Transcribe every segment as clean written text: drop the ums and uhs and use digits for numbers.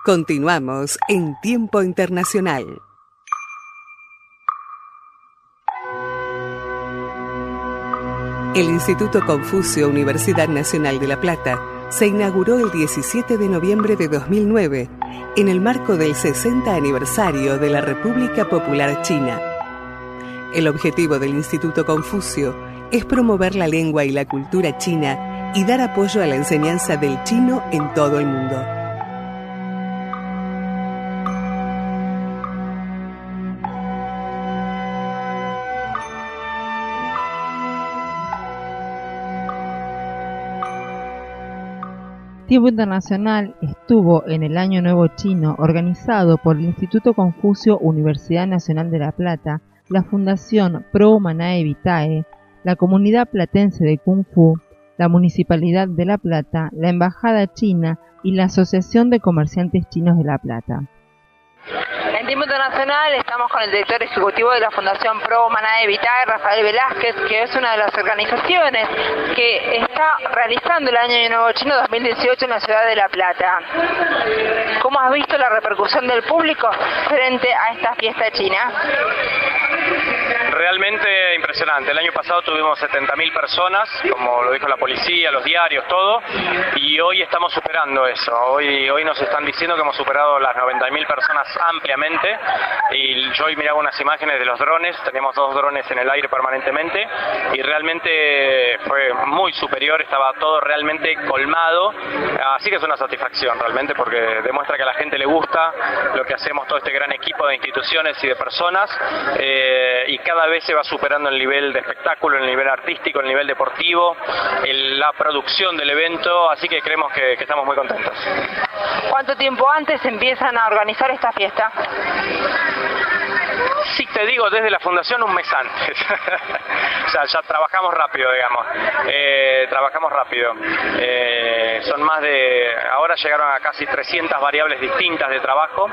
Continuamos en Tiempo Internacional. El Instituto Confucio Universidad Nacional de La Plata se inauguró el 17 de noviembre de 2009 en el marco del 60 aniversario de la República Popular China. El objetivo del Instituto Confucio es promover la lengua y la cultura china y dar apoyo a la enseñanza del chino en todo el mundo. Tiempo Internacional estuvo en el Año Nuevo Chino organizado por el Instituto Confucio Universidad Nacional de La Plata, la Fundación Pro Humanae Vitae, la Comunidad Platense de Kung Fu, la Municipalidad de La Plata, la Embajada China y la Asociación de Comerciantes Chinos de La Plata. En Tiempo Internacional estamos con el director ejecutivo de la Fundación Pro Humanae Vitae, Rafael Velázquez, que es una de las organizaciones que está realizando el Año Nuevo Chino 2018 en la ciudad de La Plata. ¿Cómo has visto la repercusión del público frente a esta fiesta china? Realmente impresionante. El año pasado tuvimos 70.000 personas, como lo dijo la policía, los diarios, todo, y hoy estamos superando eso. Hoy nos están diciendo que hemos superado las 90.000 personas ampliamente, y yo hoy miraba unas imágenes de los drones, teníamos 2 drones en el aire permanentemente, y realmente fue muy superior, estaba todo realmente colmado, así que es una satisfacción realmente, porque demuestra que a la gente le gusta lo que hacemos, todo este gran equipo de instituciones y de personas, y cada vez se va superando el nivel de espectáculo, el nivel artístico, el nivel deportivo, la producción del evento, así que creemos que estamos muy contentos. ¿Cuánto tiempo antes empiezan a organizar esta fiesta? Sí, te digo, desde la fundación un mes antes. O sea, ya trabajamos rápido, digamos. Trabajamos rápido. Son más de... Ahora llegaron a casi 300 variables distintas de trabajo.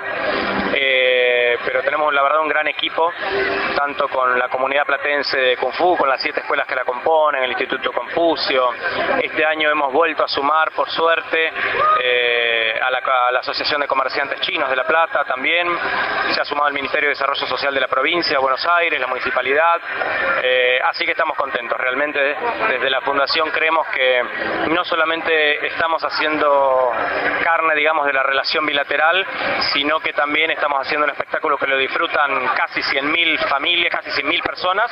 Pero tenemos, la verdad, un gran equipo, tanto con la comunidad platense de Kung Fu, con las 7 escuelas que la componen, el Instituto Confucio. Este año hemos vuelto a sumar, por suerte, a la Asociación de Comerciantes Chinos de La Plata también. Se ha sumado el Ministerio de Desarrollo Social de la provincia de Buenos Aires, la municipalidad, así que estamos contentos. Realmente desde la Fundación creemos que no solamente estamos haciendo carne, digamos, de la relación bilateral, sino que también estamos haciendo un espectáculo que lo disfrutan casi 100.000 familias, casi 100.000 personas,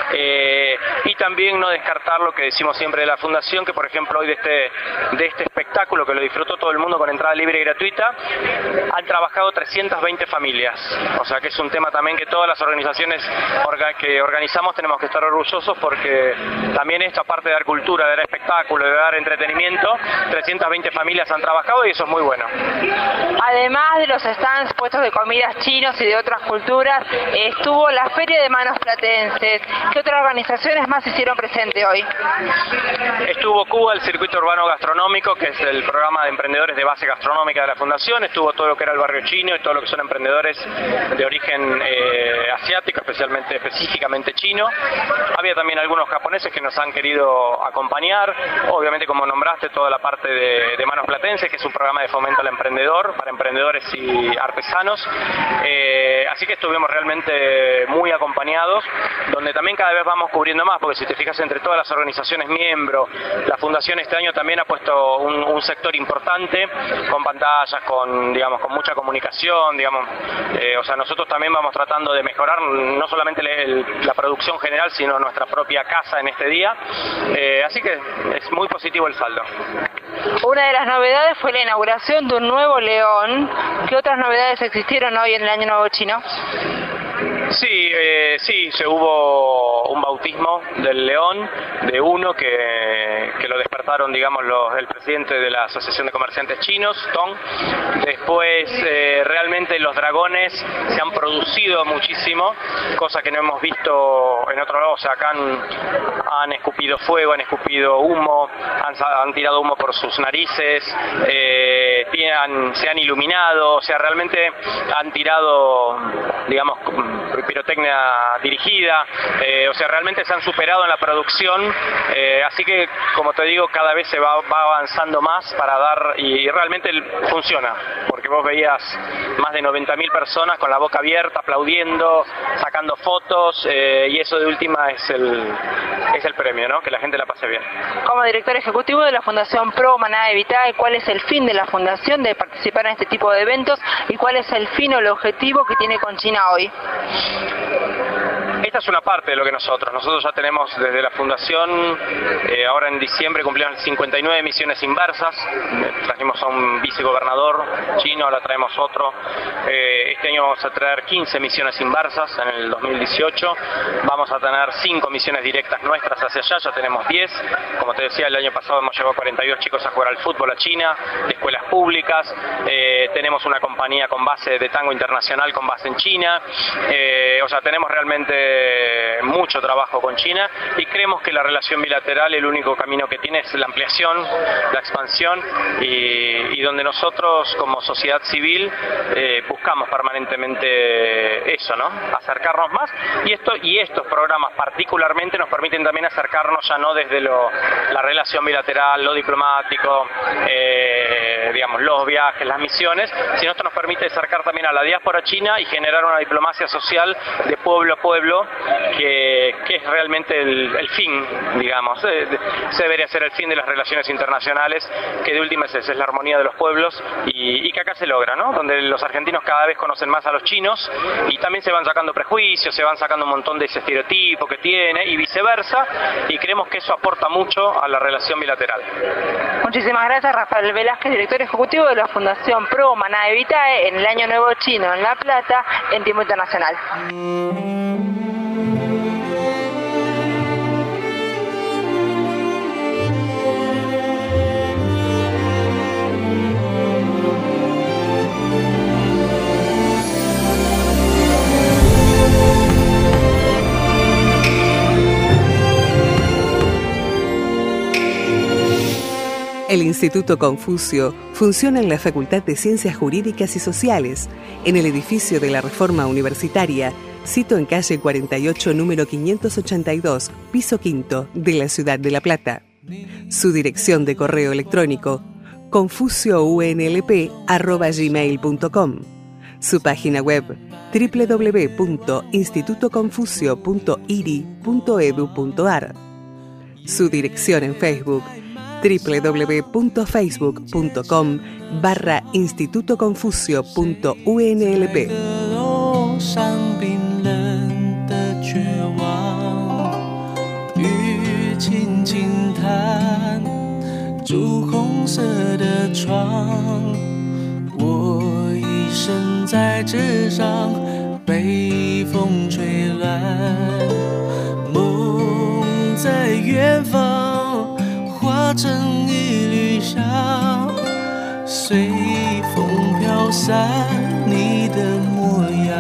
y también no descartar lo que decimos siempre de la Fundación, que por ejemplo hoy de este espectáculo que lo disfrutó todo el mundo con entrada libre y gratuita, han trabajado 320 familias, o sea que es un tema también que todas las organizaciones que organizamos tenemos que estar orgullosos, porque también esto, aparte de dar cultura, de dar espectáculo, de dar entretenimiento, 320 familias han trabajado y eso es muy bueno. Además de los stands puestos de comidas chinos y de otras culturas, estuvo la Feria de Manos Platenses. ¿Qué otras organizaciones más se hicieron presente hoy? Estuvo Cuba, el Circuito Urbano Gastronómico, que es el programa de emprendedores de base gastronómica de la Fundación. Estuvo todo lo que era el barrio chino y todo lo que son emprendedores de origen asiático, específicamente chino. Había también algunos japoneses que nos han querido acompañar. Obviamente, como nombraste, toda la parte de Manos Platenses, que es un programa de fomento al emprendedor, para emprendedores y artesanos. Así que estuvimos realmente muy acompañados, donde también cada vez vamos cubriendo más, porque si te fijas, entre todas las organizaciones miembros, la Fundación este año también ha puesto un sector importante, con pantallas, con mucha comunicación, o sea, nosotros también vamos tratando de mejorar no solamente la producción general, sino nuestra propia casa en este día, así que es muy positivo el saldo. Una de las novedades fue la inauguración de un nuevo león. ¿Qué otras novedades existieron hoy en el Año Nuevo Chino? Sí, se hubo un bautismo del león, de uno que lo despertaron, el presidente de la Asociación de Comerciantes Chinos, Tong. Después, realmente los dragones se han producido muchísimo, cosa que no hemos visto en otro lado. O sea, acá han escupido fuego, han escupido humo, han tirado humo por sus narices. se han iluminado, o sea, realmente han tirado, digamos, pirotecnia dirigida, o sea, realmente se han superado en la producción, así que, como te digo, cada vez se va avanzando más para dar, y realmente funciona, porque vos veías más de 90.000 personas con la boca abierta, aplaudiendo, sacando fotos, y eso de última es el premio, ¿no? Que la gente la pase bien. Como director ejecutivo de la Fundación Pro Humanae Vitae, ¿cuál es el fin de la Fundación de participar en este tipo de eventos y cuál es el fin o el objetivo que tiene con China hoy? Esta es una parte de lo que nosotros ya tenemos desde la Fundación, ahora en diciembre cumplimos 59 misiones inversas, trajimos a un vicegobernador chino, ahora traemos otro, este año vamos a traer 15 misiones inversas en el 2018, vamos a tener 5 misiones directas nuestras hacia allá, ya tenemos 10, como te decía, el año pasado hemos llevado 42 chicos a jugar al fútbol a China, de escuelas públicas, tenemos una compañía con base de tango internacional con base en China, o sea, tenemos realmente mucho trabajo con China y creemos que la relación bilateral el único camino que tiene es la ampliación, la expansión y donde nosotros como sociedad civil buscamos permanentemente eso, ¿no? Acercarnos más y estos programas particularmente nos permiten también acercarnos ya no desde la relación bilateral, lo diplomático, digamos, los viajes, las misiones, sino esto nos permite acercar también a la diáspora china y generar una diplomacia social de pueblo a pueblo que es realmente el fin, digamos, se debería ser el fin de las relaciones internacionales, que de última es la armonía de los pueblos y que acá se logra, ¿no? Donde los argentinos cada vez conocen más a los chinos y también se van sacando prejuicios, se van sacando un montón de ese estereotipo que tiene y viceversa, y creemos que eso aporta mucho a la relación bilateral. Muchísimas gracias, Rafael Velázquez, director ejecutivo de la Fundación Pro Humanae Vitae en el Año Nuevo Chino en La Plata, en tiempo internacional. El Instituto Confucio funciona en la Facultad de Ciencias Jurídicas y Sociales, en el edificio de la Reforma Universitaria, sito en calle 48, número 582, piso quinto, de la ciudad de La Plata. Su dirección de correo electrónico, confuciounlp@gmail.com. Su página web, www.institutoconfucio.iri.edu.ar. Su dirección en Facebook, www.facebook.com/institutoconfucio.unlp。 朱红色的窗，我一身在纸上，被风吹乱，梦在远方，化成一缕香，随风飘散你的模样。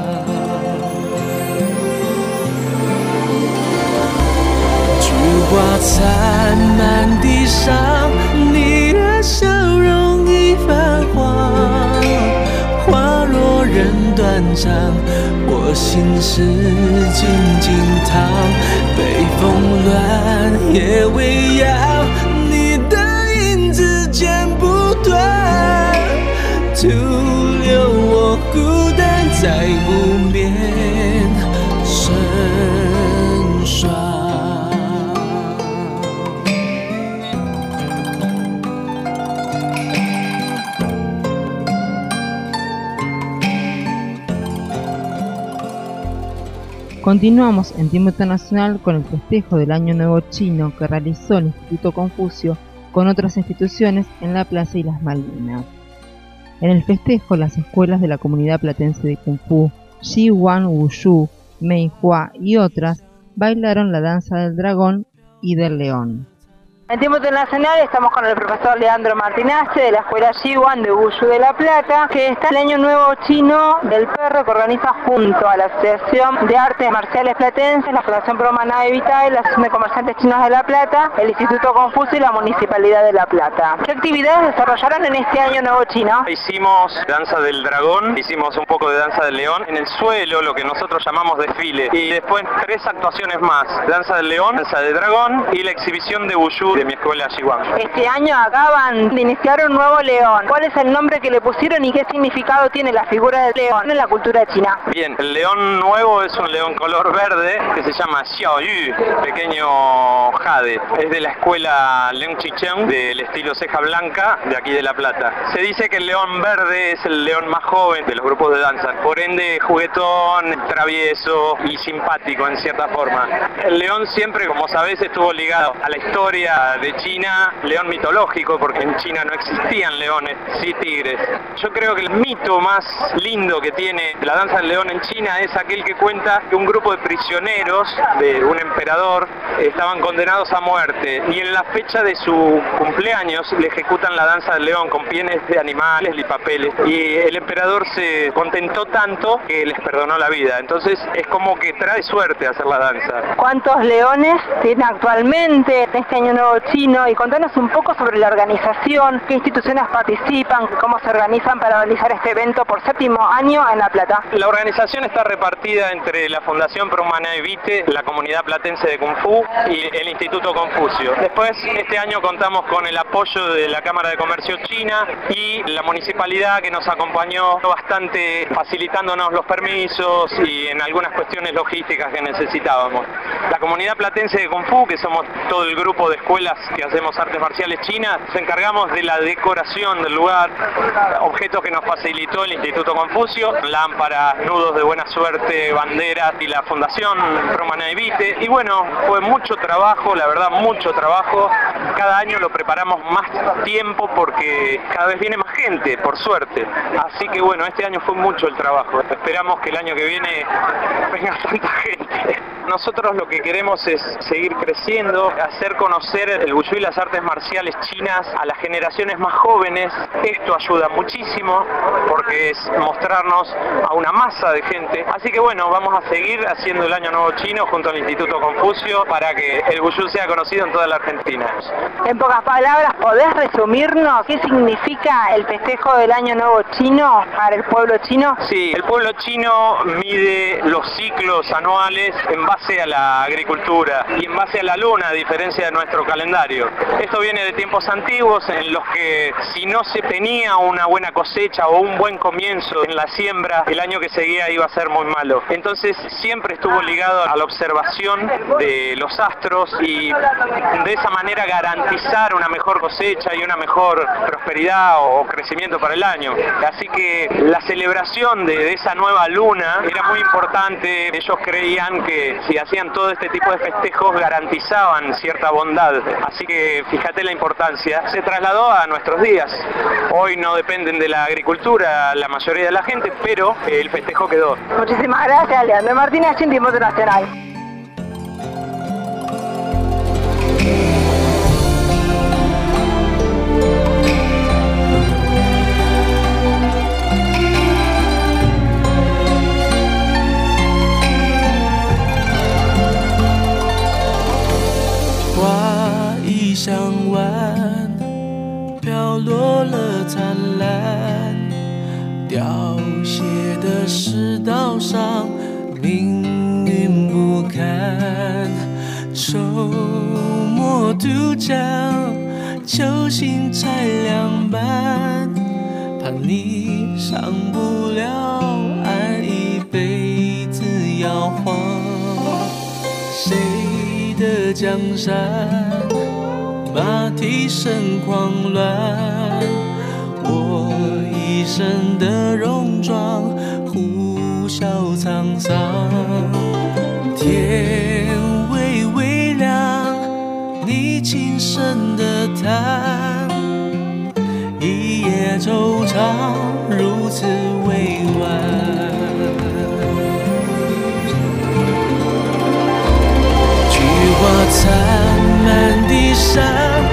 菊花残满地上，你的笑容已泛黄，花落人断肠，我心事静静躺，北风乱也未央，你的影子剪不断，徒留我孤单在无眠深霜。 Continuamos en tiempo internacional con el festejo del Año Nuevo Chino que realizó el Instituto Confucio con otras instituciones en la Plaza y las Malvinas. En el festejo, las escuelas de la comunidad platense de Kung Fu, Ji Wan Wushu, Mei Hua y otras bailaron la danza del dragón y del león. En tiempo internacional estamos con el profesor Leandro Martinache de la Escuela Yiwan de Wushu de La Plata, que está el Año Nuevo Chino del Perro, que organiza junto a la Asociación de Artes Marciales Platense, la Fundación Pro Manae Vitae, la Asociación de Comerciantes Chinos de La Plata, el Instituto Confucio y la Municipalidad de La Plata. ¿Qué actividades desarrollaron en este Año Nuevo Chino? Hicimos danza del dragón, hicimos un poco de danza del león, en el suelo, lo que nosotros llamamos desfile, y después 3 actuaciones más: danza del león, danza del dragón y la exhibición de Wushu de mi escuela Yiwan. Este año acaban de iniciar un nuevo león. ¿Cuál es el nombre que le pusieron y qué significado tiene la figura del león en la cultura china? Bien, el león nuevo es un león color verde que se llama Xiaoyu, pequeño jade. Es de la escuela Leung Chicheng, del estilo ceja blanca, de aquí de La Plata. Se dice que el león verde es el león más joven de los grupos de danza, por ende juguetón, travieso y simpático en cierta forma. El león siempre, como sabés, estuvo ligado a la historia de China, león mitológico, porque en China no existían leones, sí tigres. Yo creo que el mito más lindo que tiene la danza del león en China es aquel que cuenta que un grupo de prisioneros de un emperador estaban condenados a muerte, y en la fecha de su cumpleaños le ejecutan la danza del león con pieles de animales y papeles, y el emperador se contentó tanto que les perdonó la vida. Entonces es como que trae suerte hacer la danza. ¿Cuántos leones tiene actualmente en este Año Nuevo Chino? Y contanos un poco sobre la organización, qué instituciones participan, cómo se organizan para realizar este evento por 7º año en La Plata. La organización está repartida entre la Fundación Pro Manae Vitae, la comunidad platense de Kung Fu y el Instituto Confucio. Después, este año contamos con el apoyo de la Cámara de Comercio China y la municipalidad, que nos acompañó bastante facilitándonos los permisos y en algunas cuestiones logísticas que necesitábamos. La comunidad platense de Kung Fu, que somos todo el grupo de escuelas que hacemos artes marciales chinas, nos encargamos de la decoración del lugar, objetos que nos facilitó el Instituto Confucio, lámparas, nudos de buena suerte, banderas y la Fundación Pro Manae Vitae. Y bueno, fue mucho trabajo, la verdad, mucho trabajo. Cada año lo preparamos más tiempo porque cada vez viene más gente, por suerte. Así que bueno, este año fue mucho el trabajo. Esperamos que el año que viene venga tanta gente. Nosotros lo que queremos es seguir creciendo, hacer conocer el Wushu y las artes marciales chinas a las generaciones más jóvenes. Esto ayuda muchísimo porque es mostrarnos a una masa de gente. Así que bueno, vamos a seguir haciendo el Año Nuevo Chino junto al Instituto Confucio para que el Wushu sea conocido en toda la Argentina. En pocas palabras, ¿podés resumirnos qué significa el festejo del Año Nuevo Chino para el pueblo chino? Sí, el pueblo chino mide los ciclos anuales en base a la agricultura y en base a la luna, a diferencia de nuestro calendario. Esto viene de tiempos antiguos en los que si no se tenía una buena cosecha o un buen comienzo en la siembra, el año que seguía iba a ser muy malo. Entonces siempre estuvo ligado a la observación de los astros y de esa manera garantizar una mejor cosecha y una mejor prosperidad o crecimiento para el año. Así que la celebración de esa nueva luna era muy importante. Ellos creían que si hacían todo este tipo de festejos garantizaban cierta bondad. Así que fíjate la importancia. Se trasladó a nuestros días. Hoy no dependen de la agricultura la mayoría de la gente, pero el festejo quedó. Muchísimas gracias, Leandro Martínez, en Tiempo Internacional. 向晚飘落了灿烂，凋谢的世道上命运不堪。周末渡江，球星才两半，怕你上不了岸，一辈子摇晃。谁的江山？马蹄声狂乱，我一身的戎装，呼啸沧桑。天微微亮，你轻声的叹，一夜惆怅，如此委婉。菊花残满地伤。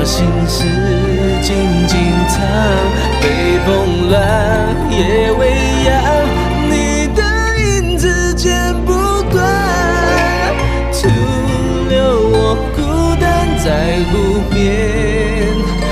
心事静静藏，北风乱，夜未央，你的影子剪不断，徒留我孤单在湖边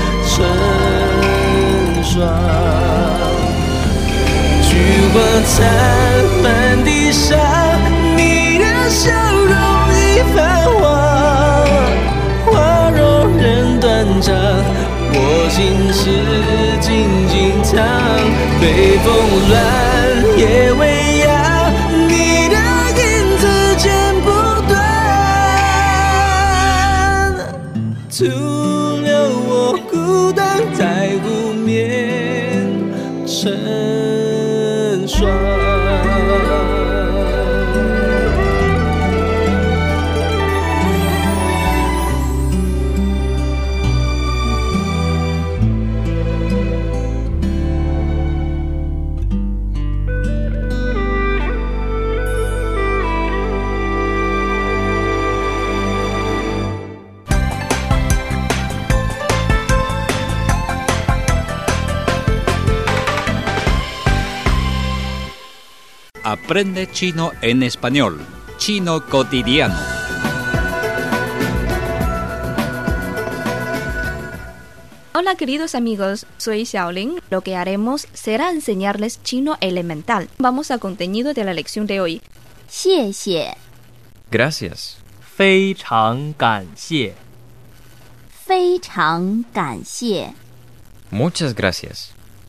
成双。菊花残，满地伤，你的笑容已泛黄，花若人断肠，我心事静静藏，北风乱，夜未央，你的影子剪不断，徒留我孤单在湖面成双。 Aprende chino en español. Chino cotidiano. Hola queridos amigos, soy Xiaoling. Lo que haremos será enseñarles chino elemental. Vamos al contenido de la lección de hoy. 谢谢 Gracias. 非常感谢非常感谢 Muchas gracias.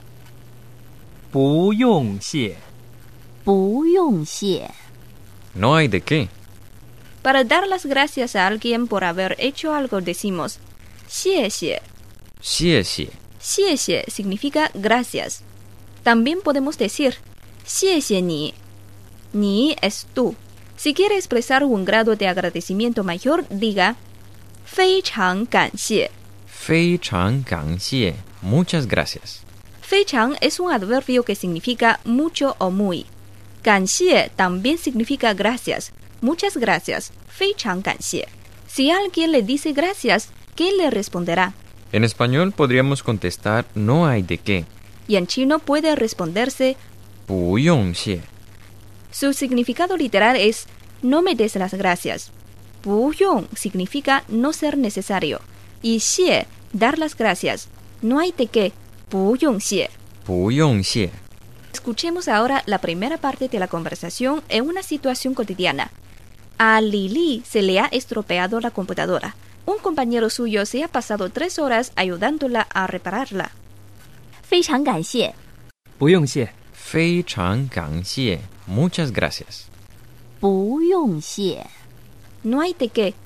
不用谢不用谢 No hay de qué. Para dar las gracias a alguien por haber hecho algo decimos 谢谢. 谢谢. 谢谢 significa gracias. También podemos decir 谢谢你. Ni es tú. Si quiere expresar un grado de agradecimiento mayor, diga 非常感谢. 非常感谢. Muchas gracias. 非常 es un adverbio que significa mucho o muy. 感谢 también significa gracias. Muchas gracias. 非常感谢. Si alguien le dice gracias, ¿qué le responderá? En español podríamos contestar no hay de qué. Y en chino puede responderse 不用谢. Su significado literal es no me des las gracias. 不用 significa no ser necesario. Y 谢 dar las gracias. No hay de qué. 不用谢. 不用谢. Escuchemos ahora la primera parte de la conversación en una situación cotidiana. A Lili se le ha estropeado la computadora. Un compañero suyo se ha pasado 3 horas ayudándola a repararla. 非常感谢不用谢非常感谢. Muchas gracias. 不用谢 No hay de qué.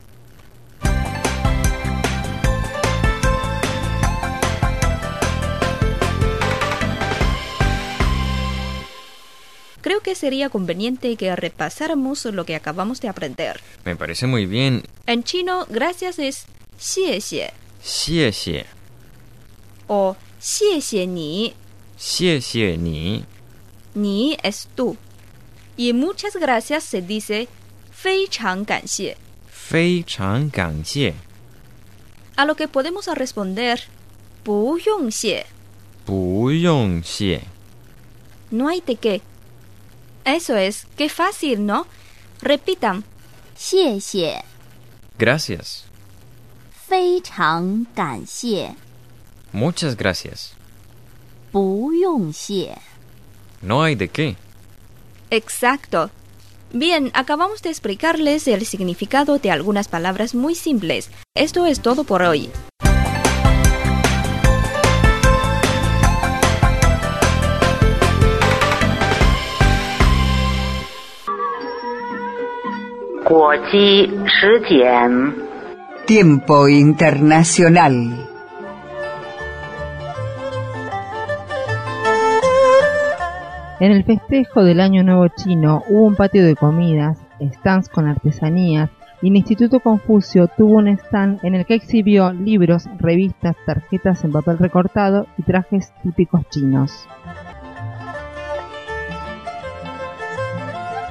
Creo que sería conveniente que repasáramos lo que acabamos de aprender. Me parece muy bien. En chino, gracias es 谢谢谢谢. o 谢谢你. 谢谢你. Ni es tú. Y muchas gracias se dice 非常感谢. 非常感谢. A lo que podemos responder 不用谢. 不用谢. No hay de qué. Eso es, qué fácil, ¿no? Repitan. 谢谢 Gracias. 非常感谢 Muchas gracias. 不用谢 No hay de qué. Exacto. Bien, acabamos de explicarles el significado de algunas palabras muy simples. Esto es todo por hoy. Tiempo internacional. En el festejo del Año Nuevo Chino hubo un patio de comidas, stands con artesanías, y el Instituto Confucio tuvo un stand en el que exhibió libros, revistas, tarjetas en papel recortado y trajes típicos chinos.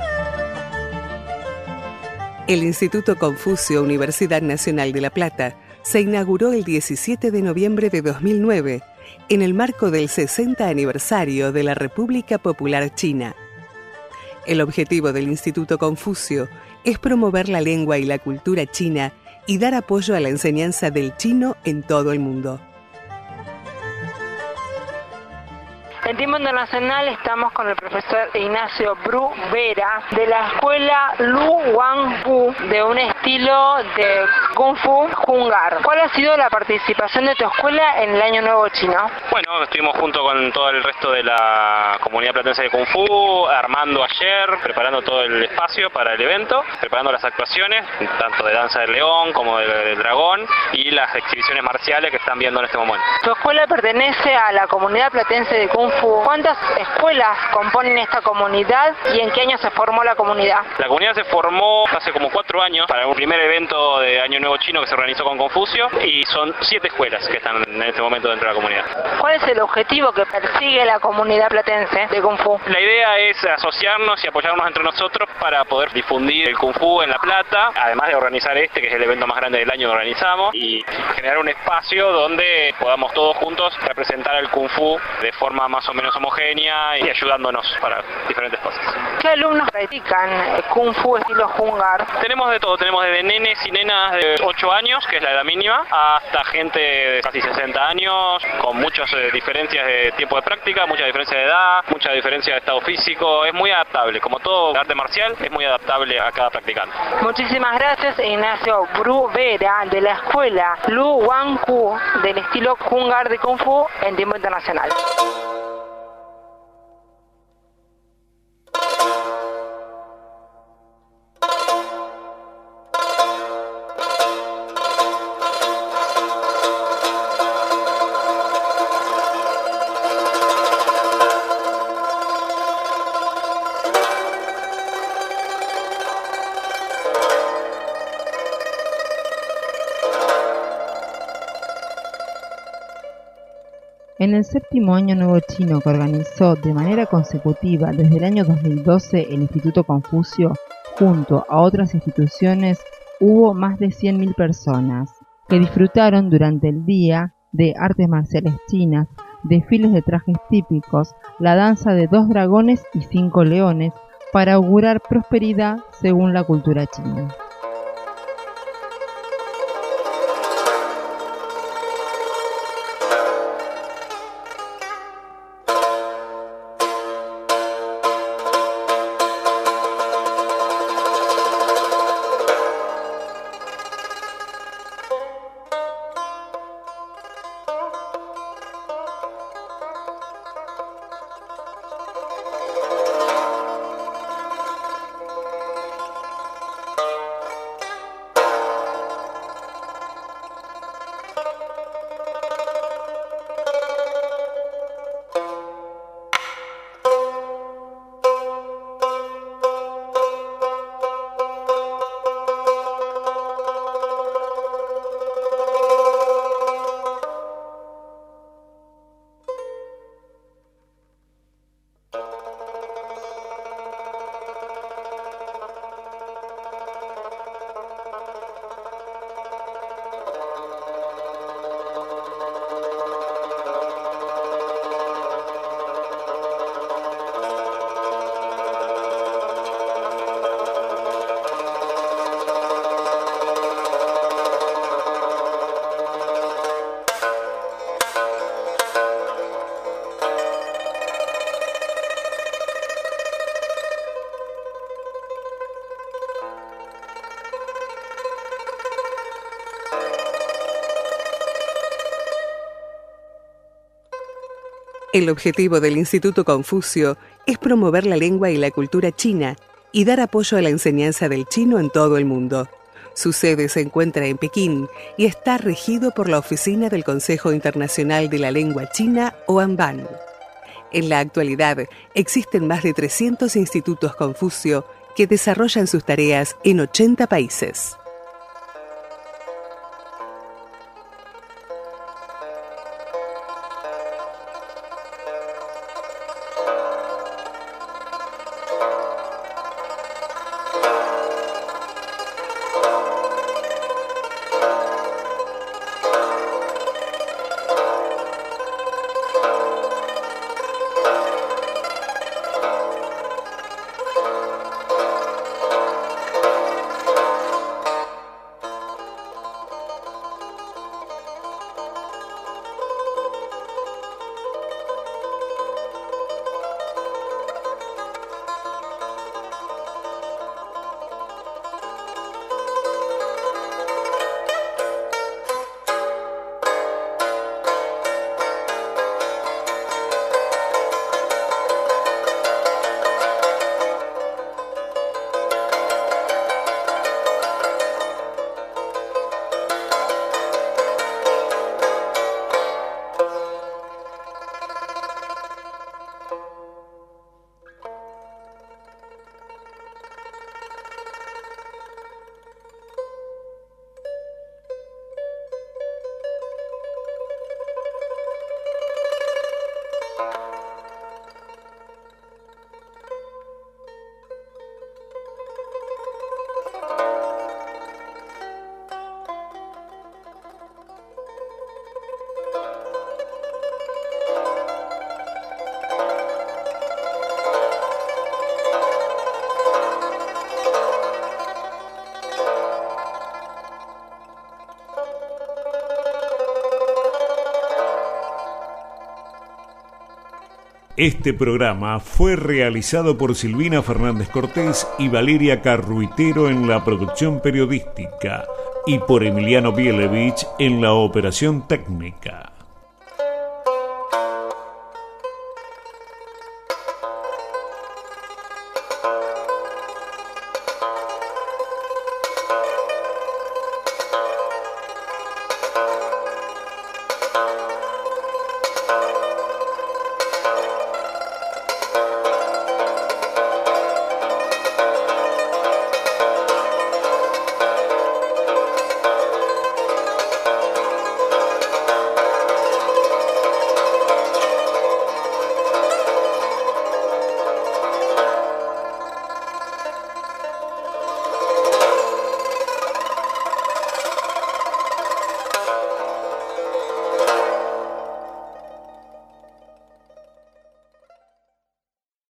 El Instituto Confucio Universidad Nacional de La Plata se inauguró el 17 de noviembre de 2009, en el marco del 60 aniversario de la República Popular China. El objetivo del Instituto Confucio es promover la lengua y la cultura china y dar apoyo a la enseñanza del chino en todo el mundo. En Tiempo Internacional estamos con el profesor Ignacio Bru Vera de la escuela Lu Wang Pu, de un estilo de Kung Fu Hung-Gar. ¿Cuál ha sido la participación de tu escuela en el Año Nuevo Chino? Bueno, estuvimos junto con todo el resto de la comunidad platense de Kung Fu, armando ayer, preparando todo el espacio para el evento, preparando las actuaciones, tanto de danza del león como del dragón, y las exhibiciones marciales que están viendo en este momento. Tu escuela pertenece a la comunidad platense de Kung Fu. ¿Cuántas escuelas componen esta comunidad y en qué año se formó la comunidad? La comunidad se formó hace como 4 años para un primer evento de Año Nuevo Chino que se organizó con Confucio, y son 7 escuelas que están en este momento dentro de la comunidad. ¿Cuál es el objetivo que persigue la comunidad platense de Kung Fu? La idea es asociarnos y apoyarnos entre nosotros para poder difundir el Kung Fu en La Plata, además de organizar que es el evento más grande del año que organizamos, y generar un espacio donde podamos todos juntos representar el Kung Fu de forma más o menos homogénea y ayudándonos para diferentes cosas. ¿Qué alumnos practican Kung Fu estilo Hung-Gar? Tenemos de todo, tenemos desde nenes y nenas de 8 años, que es la edad mínima, hasta gente de casi 60 años, con muchas diferencias de tiempo de práctica, muchas diferencias de edad, mucha diferencia de estado físico. Es muy adaptable, como todo arte marcial, es muy adaptable a cada practicante. Muchísimas gracias, Ignacio Bru Vera, de la escuela Lu Wang Pu, del estilo Hung-Gar de Kung Fu en Tiempo Internacional. En el 7º Año Nuevo Chino que organizó de manera consecutiva desde el año 2012 el Instituto Confucio, junto a otras instituciones, hubo más de 100.000 personas que disfrutaron durante el día de artes marciales chinas, desfiles de trajes típicos, la danza de 2 dragones y 5 leones, para augurar prosperidad según la cultura china. El objetivo del Instituto Confucio es promover la lengua y la cultura china y dar apoyo a la enseñanza del chino en todo el mundo. Su sede se encuentra en Pekín y está regido por la Oficina del Consejo Internacional de la Lengua China, OANBAN. En la actualidad, existen más de 300 institutos Confucio que desarrollan sus tareas en 80 países. Este programa fue realizado por Silvina Fernández Cortés y Valeria Carruitero en la producción periodística y por Emiliano Bielevich en la operación técnica.